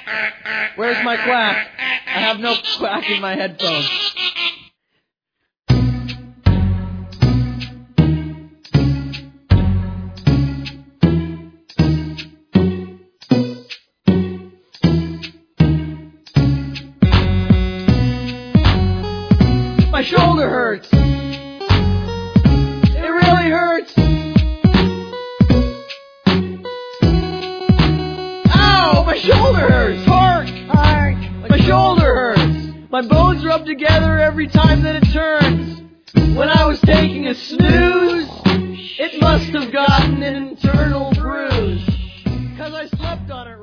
Where's my quack? I have no quack in my headphones. My shoulder hurts. It really hurts. Ow! My shoulder hurts. Heart. My shoulder hurts. My bones rub together every time that it turns. When I was taking a snooze, it must have gotten an internal bruise. 'Cause I slept on it.